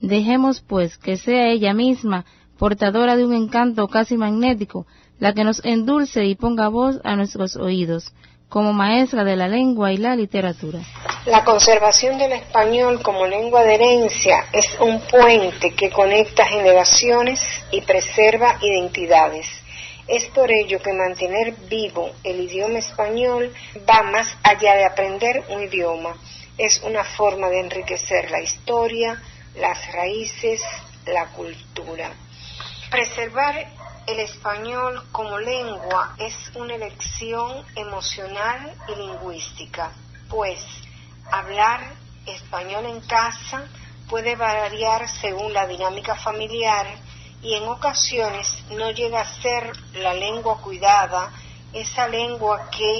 Dejemos, pues, que sea ella misma, portadora de un encanto casi magnético, la que nos endulce y ponga voz a nuestros oídos, como maestra de la lengua y la literatura. La conservación del español como lengua de herencia es un puente que conecta generaciones y preserva identidades. Es por ello que mantener vivo el idioma español va más allá de aprender un idioma. Es una forma de enriquecer la historia, las raíces, la cultura. Preservar el español como lengua es una elección emocional y lingüística, pues hablar español en casa puede variar según la dinámica familiar y en ocasiones no llega a ser la lengua cuidada, esa lengua que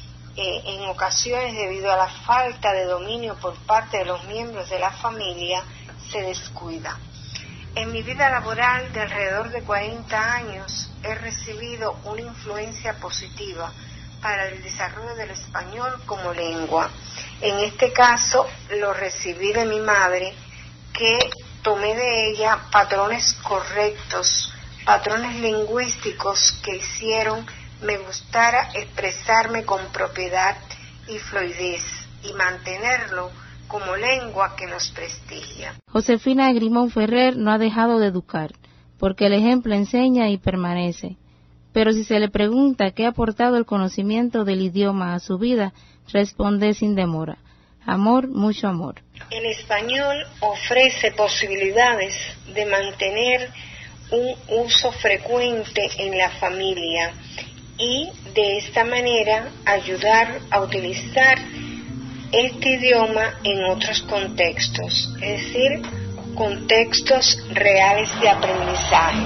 en ocasiones debido a la falta de dominio por parte de los miembros de la familia se descuida. En mi vida laboral de alrededor de 40 años he recibido una influencia positiva para el desarrollo del español como lengua. En este caso lo recibí de mi madre, que tomé de ella patrones correctos, patrones lingüísticos que hicieron me gustara expresarme con propiedad y fluidez y mantenerlo como lengua que nos prestigia. Josefina Agrimón Ferrer no ha dejado de educar, porque el ejemplo enseña y permanece. Pero si se le pregunta qué ha aportado el conocimiento del idioma a su vida, responde sin demora: amor, mucho amor. El español ofrece posibilidades de mantener un uso frecuente en la familia y de esta manera ayudar a utilizar este idioma en otros contextos, es decir, contextos reales de aprendizaje.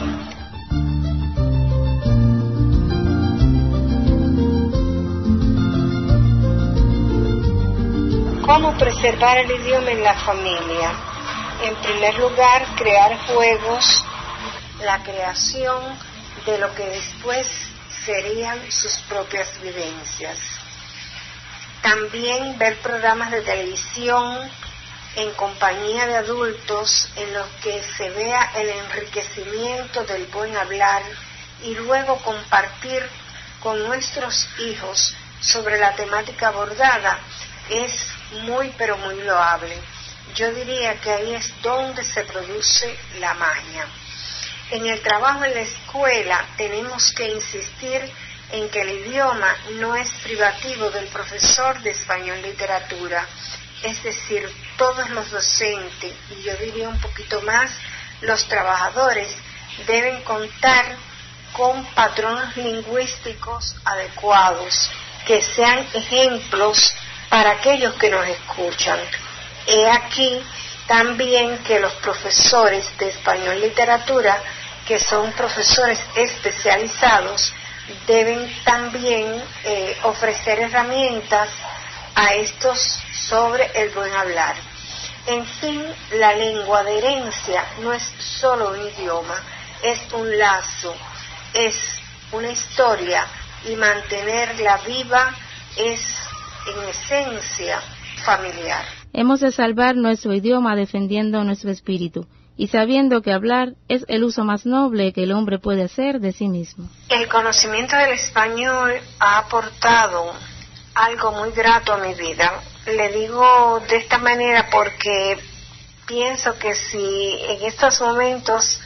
¿Cómo preservar el idioma en la familia? En primer lugar, crear juegos, la creación de lo que después serían sus propias vivencias. También ver programas de televisión en compañía de adultos en los que se vea el enriquecimiento del buen hablar y luego compartir con nuestros hijos sobre la temática abordada es muy pero muy loable. Yo diría que ahí es donde se produce la magia. En el trabajo en la escuela tenemos que insistir en que el idioma no es privativo del profesor de español literatura, es decir, todos los docentes, y yo diría un poquito más, los trabajadores deben contar con patronos lingüísticos adecuados, que sean ejemplos para aquellos que nos escuchan. He aquí también que los profesores de español literatura, que son profesores especializados, deben también ofrecer herramientas a estos sobre el buen hablar. En fin, la lengua de herencia no es solo un idioma, es un lazo, es una historia, y mantenerla viva es en esencia familiar. Hemos de salvar nuestro idioma defendiendo nuestro espíritu y sabiendo que hablar es el uso más noble que el hombre puede hacer de sí mismo. El conocimiento del español ha aportado algo muy grato a mi vida. Le digo de esta manera porque pienso que si en estos momentos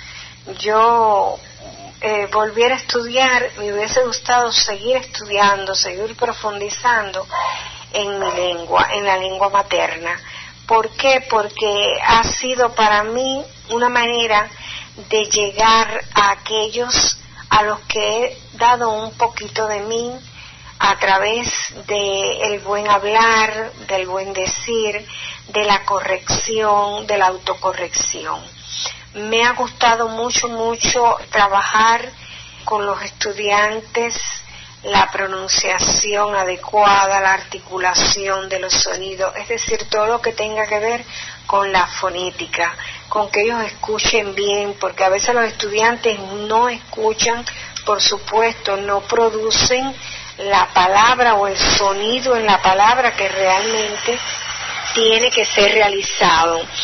yo volviera a estudiar, me hubiese gustado seguir estudiando, seguir profundizando en mi lengua, en la lengua materna. ¿Por qué? Porque ha sido para mí una manera de llegar a aquellos a los que he dado un poquito de mí a través del buen hablar, del buen decir, de la corrección, de la autocorrección. Me ha gustado mucho trabajar con los estudiantes la pronunciación adecuada, la articulación de los sonidos, es decir, todo lo que tenga que ver con la fonética, con que ellos escuchen bien, porque a veces los estudiantes no escuchan, por supuesto, no producen la palabra o el sonido en la palabra que realmente tiene que ser realizado.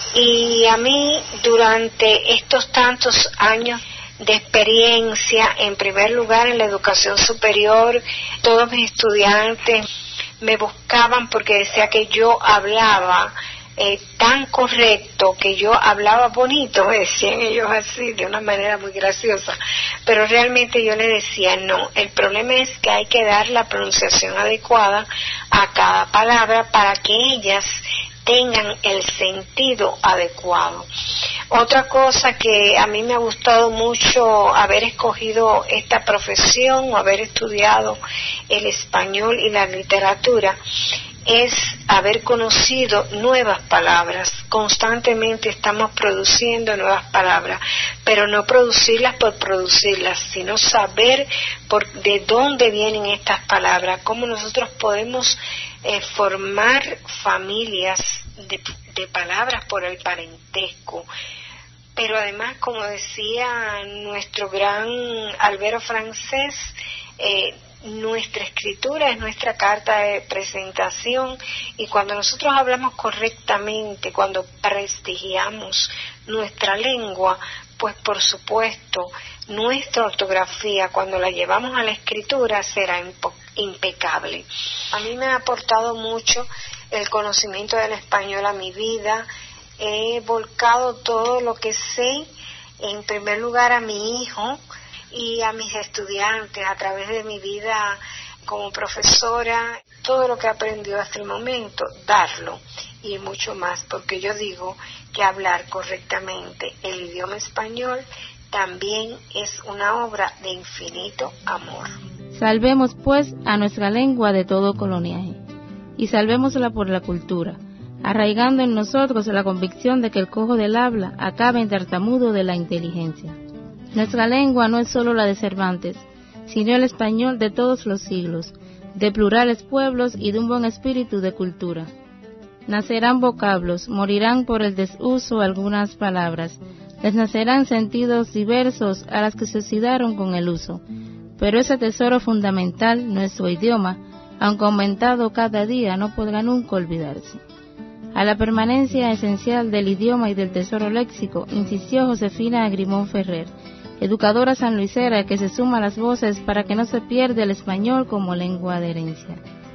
Y a mí, durante estos tantos años de experiencia, en primer lugar en la educación superior, todos mis estudiantes me buscaban porque decía que yo hablaba tan correcto, que yo hablaba bonito, me decían ellos así, de una manera muy graciosa, pero realmente yo les decía, no, el problema es que hay que dar la pronunciación adecuada a cada palabra para que ellas tengan el sentido adecuado. Otra cosa que a mí me ha gustado mucho haber escogido esta profesión o haber estudiado el español y la literatura es haber conocido nuevas palabras. Constantemente estamos produciendo nuevas palabras, pero no producirlas por producirlas, sino saber de dónde vienen estas palabras, cómo nosotros podemos formar familias de palabras por el parentesco. Pero además, como decía nuestro gran albero francés, nuestra escritura es nuestra carta de presentación, y cuando nosotros hablamos correctamente, cuando prestigiamos nuestra lengua, pues por supuesto nuestra ortografía, cuando la llevamos a la escritura, será impecable. A mí me ha aportado mucho el conocimiento del español a mi vida. He volcado todo lo que sé, en primer lugar a mi hijo y a mis estudiantes a través de mi vida como profesora. Todo lo que he aprendido hasta el momento, darlo y mucho más, porque yo digo que hablar correctamente el idioma español también es una obra de infinito amor. Salvemos pues a nuestra lengua de todo coloniaje, y salvémosla por la cultura, arraigando en nosotros la convicción de que el cojo del habla acaba en tartamudo de la inteligencia. Nuestra lengua no es solo la de Cervantes, sino el español de todos los siglos, de plurales pueblos y de un buen espíritu de cultura. Nacerán vocablos, morirán por el desuso algunas palabras, les nacerán sentidos diversos a las que se oxidaron con el uso, pero ese tesoro fundamental, nuestro idioma, aunque aumentado cada día, no podrá nunca olvidarse. A la permanencia esencial del idioma y del tesoro léxico insistió Josefina Agrimón Ferrer, educadora sanluisera que se suma a las voces para que no se pierda el español como lengua de herencia.